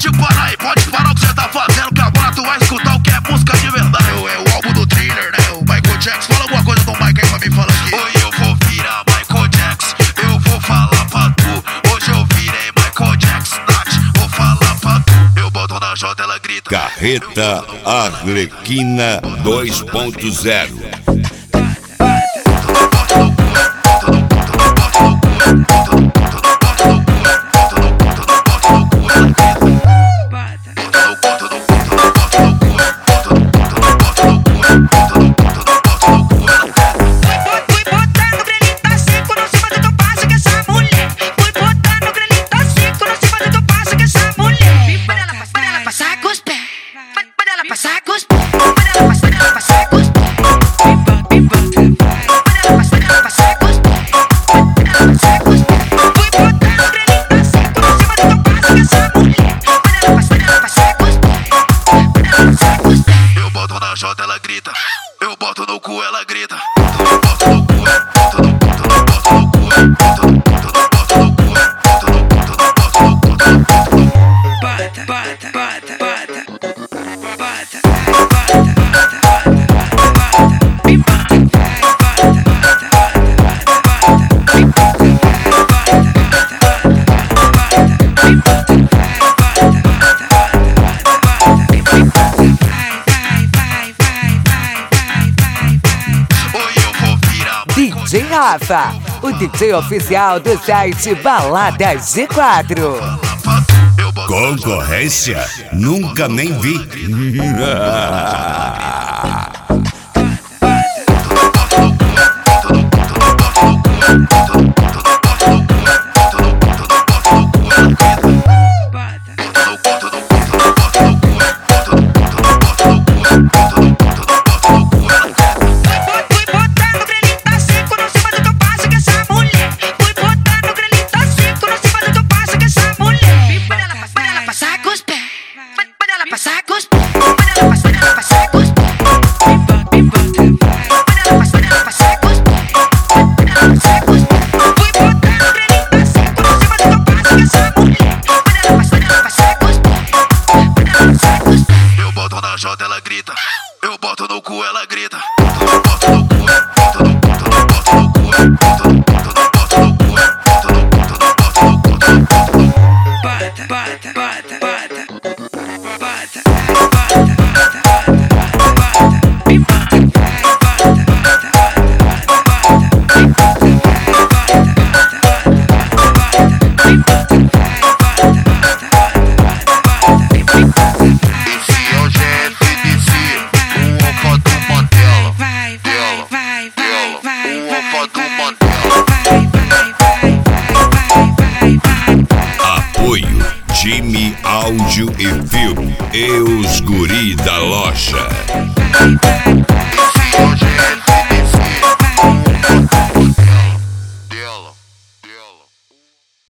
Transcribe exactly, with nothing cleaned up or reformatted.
Pode parar aí, pode parar o que você tá fazendo, que agora tu vai escutar o que é música de verdade. Eu, é o álbum do Thriller, né? O Michael Jackson. Fala alguma coisa do Michael aí pra mim, fala aqui. Hoje eu vou virar Michael Jackson, eu vou falar pra tu. Hoje eu virei Michael Jackson, Nath, vou falar pra tu. Eu boto na J, ela grita. Carreta Arlequina dois ponto zero. Eu boto na J, ela grita. Eu boto no cu, ela grita. Eu boto no cu, boto no cu, boto no cu, boto no cu, boto no cu, boto no cu, boto no cu, boto no cu. Bota, bota, bota, bota, bota, D J Rafa, o D J oficial do site Balada G quatro. Concorrência? Nunca nem vi. Eu boto na J, ela grita. Eu boto no cu, ela grita. Eu boto no cu, boto no cu, boto no cu, boto no cu, boto no cu, boto no cu, boto no cu, boto no cu. bota, bota, bota, bota, bota, bota, Apoio Time Áudio e Filme e os guri da loja.